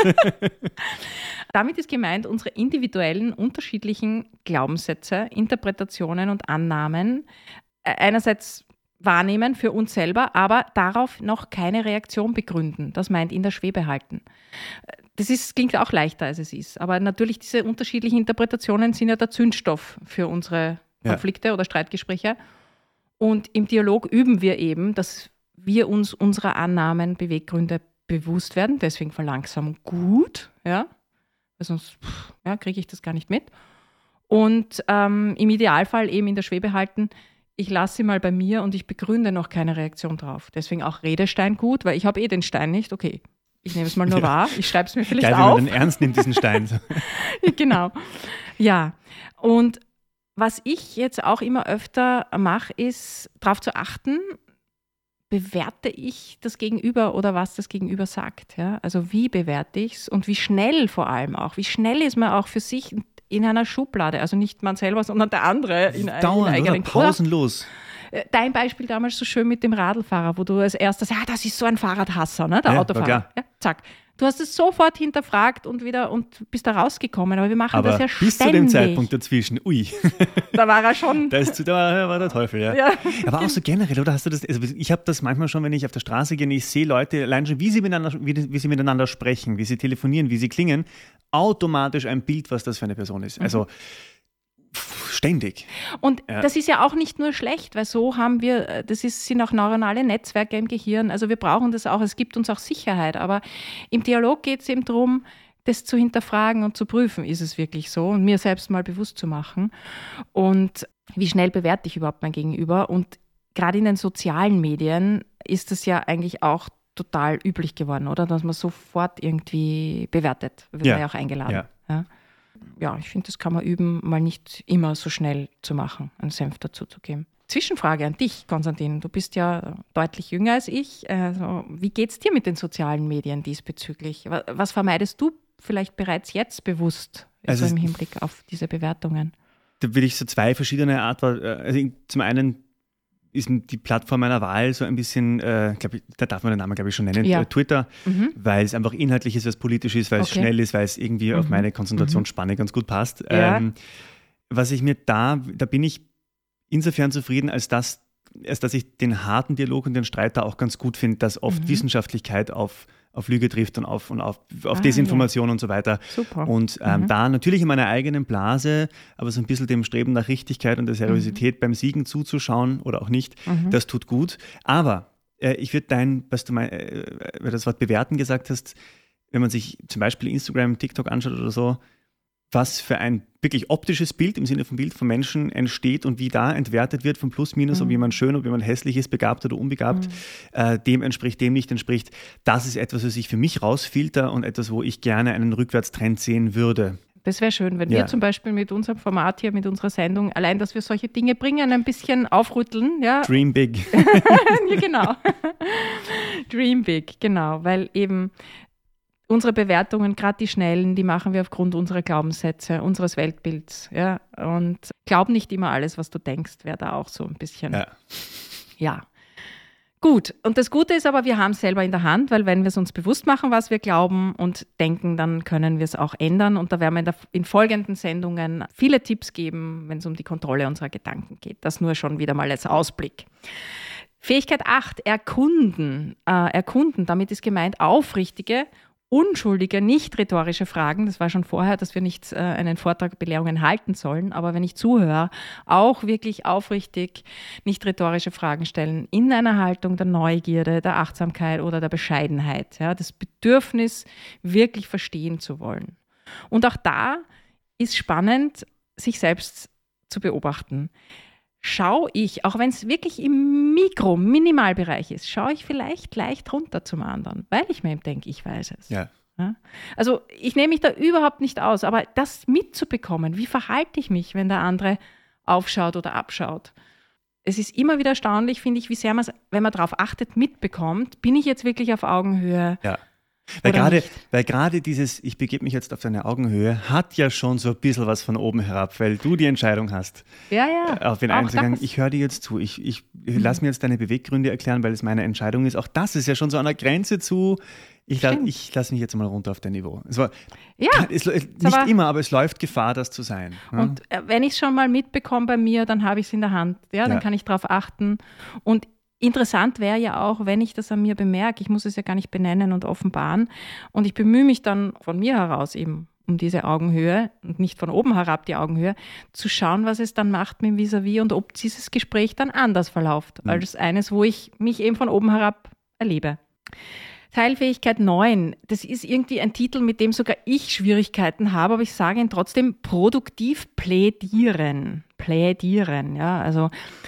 Damit ist gemeint, unsere individuellen, unterschiedlichen Glaubenssätze, Interpretationen und Annahmen äh, einerseits wahrnehmen für uns selber, aber darauf noch keine Reaktion begründen. Das meint in der Schwebe halten. Das ist, klingt auch leichter, als es ist. Aber natürlich, diese unterschiedlichen Interpretationen sind ja der Zündstoff für unsere Ja. Konflikte oder Streitgespräche. Und im Dialog üben wir eben, dass wir uns unserer Annahmen, Beweggründe bewusst werden. Deswegen Verlangsamung gut, ja. Weil sonst pff, ja, kriege ich das gar nicht mit. Und ähm, im Idealfall eben in der Schwebe halten, ich lasse sie mal bei mir und ich begründe noch keine Reaktion drauf. Deswegen auch Redestein gut, weil ich habe eh den Stein nicht. Okay, ich nehme es mal nur Ja. wahr, ich schreibe es mir vielleicht Geil, wenn auf. man den ernst nimmt, diesen Stein. So. Genau. Ja. Und was ich jetzt auch immer öfter mache, ist darauf zu achten, bewerte ich das Gegenüber oder was das Gegenüber sagt? Ja? Also wie bewerte ich es und wie schnell vor allem auch? Wie schnell ist man auch für sich in einer Schublade? Also nicht man selber, sondern der andere in einem Dauernd, eigenen oder? Pausenlos. Dein Beispiel damals so schön mit dem Radlfahrer, wo du als erstes, ja, das ist so ein Fahrradhasser, ne? Der ja, Autofahrer. Ja, zack. Du hast es sofort hinterfragt und wieder und bist da rausgekommen, aber wir machen aber das ja bis ständig. Bis zu dem Zeitpunkt dazwischen, ui. Da war er schon. Da, ist, da war, war der Teufel, ja. ja. Aber auch so generell, oder hast du das, also ich habe das manchmal schon, wenn ich auf der Straße gehe, ich sehe Leute, allein schon, wie sie, miteinander, wie, wie sie miteinander sprechen, wie sie telefonieren, wie sie klingen, automatisch ein Bild, was das für eine Person ist. Also ständig. Und ja. das ist ja auch nicht nur schlecht, weil so haben wir, das ist, sind auch neuronale Netzwerke im Gehirn, also wir brauchen das auch, es gibt uns auch Sicherheit, aber im Dialog geht es eben darum, das zu hinterfragen und zu prüfen, ist es wirklich so und mir selbst mal bewusst zu machen und wie schnell bewerte ich überhaupt mein Gegenüber und gerade in den sozialen Medien ist es ja eigentlich auch total üblich geworden, oder? Dass man sofort irgendwie bewertet, wird ja. man ja auch eingeladen. Ja. Ja. Ja, ich finde, das kann man üben, mal nicht immer so schnell zu machen, einen Senf dazu zu geben. Zwischenfrage an dich, Konstantin. Du bist ja deutlich jünger als ich. Also, wie geht es dir mit den sozialen Medien diesbezüglich? Was vermeidest du vielleicht bereits jetzt bewusst also im Hinblick auf diese Bewertungen? Da will ich so zwei verschiedene Arten. Also zum einen ist die Plattform meiner Wahl so ein bisschen, äh, glaub ich, da darf man den Namen, glaube ich, schon nennen, ja. Twitter, mhm. weil es einfach inhaltlich ist, weil es politisch ist, weil es okay. schnell ist, weil es irgendwie mhm. auf meine Konzentrationsspanne mhm. ganz gut passt. Ja. Ähm, was ich mir da, da bin ich insofern zufrieden, als dass, als dass ich den harten Dialog und den Streit da auch ganz gut finde, dass oft mhm. Wissenschaftlichkeit auf auf Lüge trifft und auf, und auf, auf ah, Desinformation ja. und so weiter. Super. Und ähm, mhm. da natürlich in meiner eigenen Blase, aber so ein bisschen dem Streben nach Richtigkeit und der Seriosität mhm. beim Siegen zuzuschauen oder auch nicht, mhm. das tut gut. Aber äh, ich würde dein, was du mein, äh, das Wort bewerten gesagt hast, wenn man sich zum Beispiel Instagram, TikTok anschaut oder so, was für ein wirklich optisches Bild im Sinne von Bild von Menschen entsteht und wie da entwertet wird von Plus, Minus, mhm. ob jemand schön, ob jemand hässlich ist, begabt oder unbegabt, mhm. äh, dem entspricht, dem nicht entspricht. Das ist etwas, was ich für mich rausfilter und etwas, wo ich gerne einen Rückwärtstrend sehen würde. Das wäre schön, wenn ja. wir zum Beispiel mit unserem Format hier, mit unserer Sendung, allein, dass wir solche Dinge bringen, ein bisschen aufrütteln. Ja. Dream big. Ja, genau. Dream big, genau, weil eben unsere Bewertungen, gerade die schnellen, die machen wir aufgrund unserer Glaubenssätze, unseres Weltbilds. Ja? Und glaub nicht immer alles, was du denkst, wäre da auch so ein bisschen. Ja. ja. Gut, und das Gute ist aber, wir haben es selber in der Hand, weil wenn wir es uns bewusst machen, was wir glauben und denken, dann können wir es auch ändern. Und da werden wir in, der, in folgenden Sendungen viele Tipps geben, wenn es um die Kontrolle unserer Gedanken geht. Das nur schon wieder mal als Ausblick. Fähigkeit acht, erkunden. Äh, erkunden, damit ist gemeint aufrichtige, unschuldige, nicht rhetorische Fragen. Das war schon vorher, dass wir nicht äh, einen Vortrag Belehrungen halten sollen, aber wenn ich zuhöre, auch wirklich aufrichtig, nicht rhetorische Fragen stellen, in einer Haltung der Neugierde, der Achtsamkeit oder der Bescheidenheit. Ja, das Bedürfnis, wirklich verstehen zu wollen. Und auch da ist spannend, sich selbst zu beobachten. Schaue ich, auch wenn es wirklich im Mikro-, Minimalbereich ist, schaue ich vielleicht leicht runter zum anderen, weil ich mir eben denke, ich weiß es. Ja. Ja? Also ich nehme mich da überhaupt nicht aus, aber das mitzubekommen, wie verhalte ich mich, wenn der andere aufschaut oder abschaut. Es ist immer wieder erstaunlich, finde ich, wie sehr man es, wenn man darauf achtet, mitbekommt, bin ich jetzt wirklich auf Augenhöhe? Ja. Weil gerade, weil gerade dieses, ich begebe mich jetzt auf deine Augenhöhe, hat ja schon so ein bisschen was von oben herab, weil du die Entscheidung hast, ja, ja. auf den einzugang. Ich höre dir jetzt zu, ich, ich mhm. lass mir jetzt deine Beweggründe erklären, weil es meine Entscheidung ist. Auch das ist ja schon so an der Grenze zu, ich, la, ich lasse mich jetzt mal runter auf dein Niveau. Es war, ja, es, nicht aber, immer, aber es läuft Gefahr, das zu sein. Ja? Und äh, wenn ich es schon mal mitbekomme bei mir, dann habe ich es in der Hand. Ja, dann ja. kann ich darauf achten. Und interessant wäre ja auch, wenn ich das an mir bemerke, ich muss es ja gar nicht benennen und offenbaren und ich bemühe mich dann von mir heraus eben um diese Augenhöhe und nicht von oben herab die Augenhöhe, zu schauen, was es dann macht mit dem Vis-à-vis und ob dieses Gespräch dann anders verläuft, mhm. als eines, wo ich mich eben von oben herab erlebe. Teilfähigkeit neun, das ist irgendwie ein Titel, mit dem sogar ich Schwierigkeiten habe, aber ich sage ihn trotzdem, produktiv plädieren. Plädieren, ja, also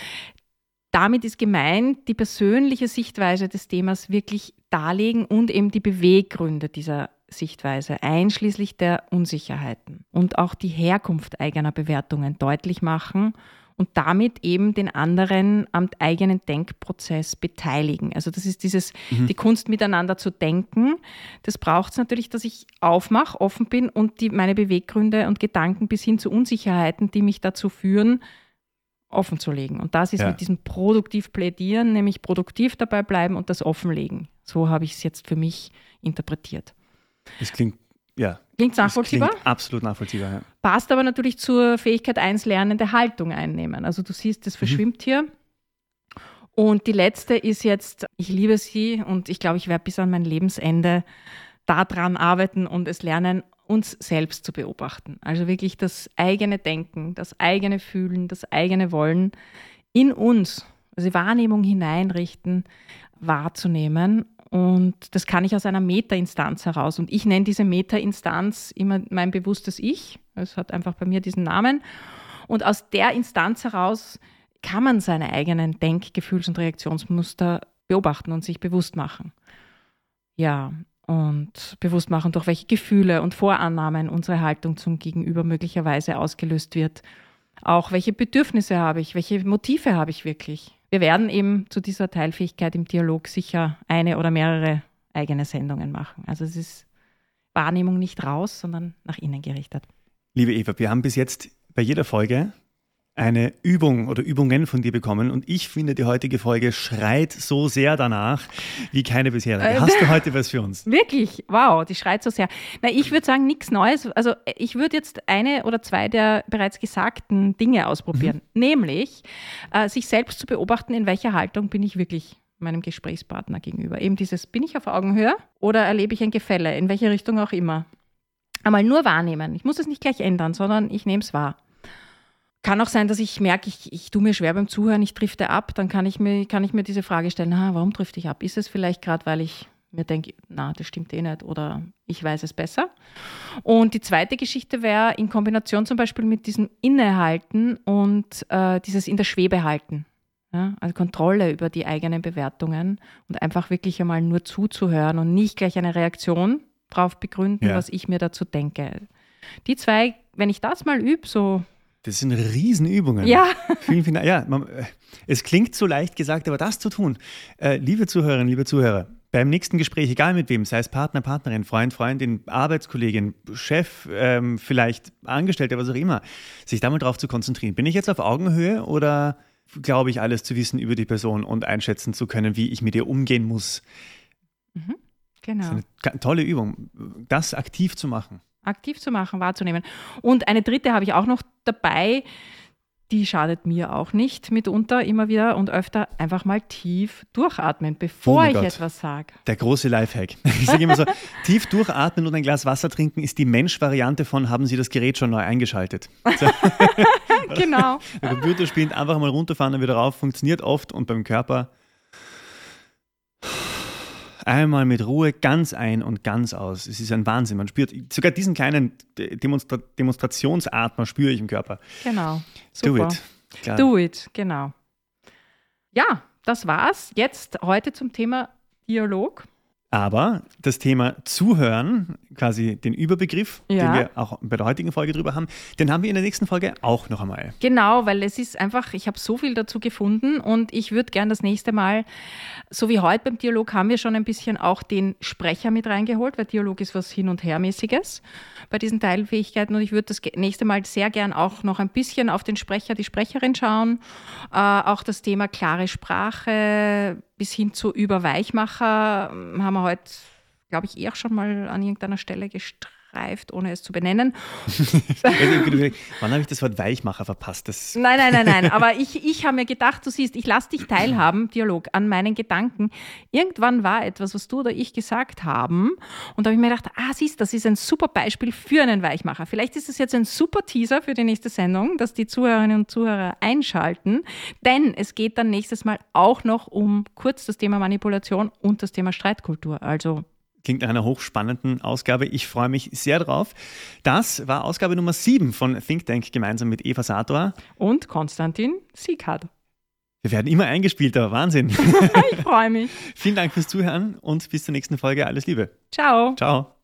damit ist gemeint, die persönliche Sichtweise des Themas wirklich darlegen und eben die Beweggründe dieser Sichtweise, einschließlich der Unsicherheiten und auch die Herkunft eigener Bewertungen deutlich machen und damit eben den anderen am eigenen Denkprozess beteiligen. Also das ist dieses, mhm. die Kunst miteinander zu denken. Das braucht es natürlich, dass ich aufmache, offen bin und die, meine Beweggründe und Gedanken bis hin zu Unsicherheiten, die mich dazu führen, offen zu legen. Und das ist ja. mit diesem produktiv plädieren, nämlich produktiv dabei bleiben und das offenlegen. So habe ich es jetzt für mich interpretiert. Das klingt, ja. Klingt nachvollziehbar? Klingt absolut nachvollziehbar, ja. Passt aber natürlich zur Fähigkeit eins, lernende Haltung einnehmen. Also du siehst, das verschwimmt mhm. hier. Und die letzte ist jetzt, ich liebe sie und ich glaube, ich werde bis an mein Lebensende daran arbeiten und es lernen, uns selbst zu beobachten. Also wirklich das eigene Denken, das eigene Fühlen, das eigene Wollen in uns, also die Wahrnehmung hineinrichten, wahrzunehmen. Und das kann ich aus einer Meta-Instanz heraus. Und ich nenne diese Meta-Instanz immer mein bewusstes Ich. Es hat einfach bei mir diesen Namen. Und aus der Instanz heraus kann man seine eigenen Denk-, Gefühls- und Reaktionsmuster beobachten und sich bewusst machen. Ja, und bewusst machen, durch welche Gefühle und Vorannahmen unsere Haltung zum Gegenüber möglicherweise ausgelöst wird. Auch welche Bedürfnisse habe ich, welche Motive habe ich wirklich. Wir werden eben zu dieser Teilfähigkeit im Dialog sicher eine oder mehrere eigene Sendungen machen. Also es ist Wahrnehmung nicht raus, sondern nach innen gerichtet. Liebe Eva, wir haben bis jetzt bei jeder Folge eine Übung oder Übungen von dir bekommen und ich finde, die heutige Folge schreit so sehr danach wie keine bisherige. Hast du heute was für uns? Wirklich? Wow, die schreit so sehr. Na, ich würde sagen, nichts Neues. Also ich würde jetzt eine oder zwei der bereits gesagten Dinge ausprobieren. Mhm. Nämlich, äh, sich selbst zu beobachten, in welcher Haltung bin ich wirklich meinem Gesprächspartner gegenüber. Eben dieses, bin ich auf Augenhöhe oder erlebe ich ein Gefälle, in welche Richtung auch immer. Einmal nur wahrnehmen. Ich muss es nicht gleich ändern, sondern ich nehme es wahr. Kann auch sein, dass ich merke, ich, ich tue mir schwer beim Zuhören, ich drifte ab. Dann kann ich mir, kann ich mir diese Frage stellen, ah, warum drifte ich ab? Ist es vielleicht gerade, weil ich mir denke, na, das stimmt eh nicht oder ich weiß es besser? Und die zweite Geschichte wäre in Kombination zum Beispiel mit diesem Innehalten und äh, dieses in der Schwebe halten. Ja? Also Kontrolle über die eigenen Bewertungen und einfach wirklich einmal nur zuzuhören und nicht gleich eine Reaktion drauf begründen, ja. was ich mir dazu denke. Die zwei, wenn ich das mal übe, so... Das sind Riesenübungen. Ja. Vielen, vielen Dank. Ja, man, es klingt so leicht gesagt, aber das zu tun. Äh, liebe Zuhörerinnen, liebe Zuhörer, beim nächsten Gespräch, egal mit wem, sei es Partner, Partnerin, Freund, Freundin, Arbeitskollegin, Chef, ähm, vielleicht Angestellter, was auch immer, sich da mal drauf zu konzentrieren. Bin ich jetzt auf Augenhöhe oder glaube ich, alles zu wissen über die Person und einschätzen zu können, wie ich mit ihr umgehen muss? Mhm, genau. Das ist eine tolle Übung, das aktiv zu machen. Aktiv zu machen, wahrzunehmen. Und eine dritte habe ich auch noch dabei, die schadet mir auch nicht mitunter, immer wieder und öfter einfach mal tief durchatmen, bevor oh ich Gott. etwas sage. Der große Lifehack. Ich sage immer so, tief durchatmen und ein Glas Wasser trinken ist die Mensch-Variante von, haben Sie das Gerät schon neu eingeschaltet. So. Genau. Der Computer spielt einfach mal runterfahren und wieder rauf, funktioniert oft und beim Körper einmal mit Ruhe ganz ein und ganz aus. Es ist ein Wahnsinn. Man spürt sogar diesen kleinen Demonstra- Demonstrationsatmer spüre ich im Körper. Genau. Super. Do it. Klar. Do it, genau. Ja, das war's. Jetzt heute zum Thema Dialog. Aber das Thema Zuhören, quasi den Überbegriff, ja. den wir auch bei der heutigen Folge drüber haben, den haben wir in der nächsten Folge auch noch einmal. Genau, weil es ist einfach, ich habe so viel dazu gefunden und ich würde gern das nächste Mal, so wie heute beim Dialog, haben wir schon ein bisschen auch den Sprecher mit reingeholt, weil Dialog ist was Hin- und Hermäßiges bei diesen Teilfähigkeiten und ich würde das nächste Mal sehr gern auch noch ein bisschen auf den Sprecher, die Sprecherin schauen, äh, auch das Thema klare Sprache bis hin zu über Weichmacher haben wir heute, glaube ich, eh auch schon mal an irgendeiner Stelle gestreift, ohne es zu benennen. Wann habe ich das Wort Weichmacher verpasst? Das nein, nein, nein, nein. Aber ich, ich habe mir gedacht, du siehst, ich lasse dich teilhaben, Dialog, an meinen Gedanken. Irgendwann war etwas, was du oder ich gesagt haben. Und da habe ich mir gedacht, ah, siehst, das ist ein super Beispiel für einen Weichmacher. Vielleicht ist es jetzt ein super Teaser für die nächste Sendung, dass die Zuhörerinnen und Zuhörer einschalten. Denn es geht dann nächstes Mal auch noch um kurz das Thema Manipulation und das Thema Streitkultur. Also klingt nach einer hochspannenden Ausgabe. Ich freue mich sehr drauf. Das war Ausgabe Nummer sieben von Think Tank gemeinsam mit Eva Sator und Konstantin Sieghardt. Wir werden immer eingespielter. Wahnsinn. Ich freue mich. Vielen Dank fürs Zuhören und bis zur nächsten Folge. Alles Liebe. Ciao. Ciao.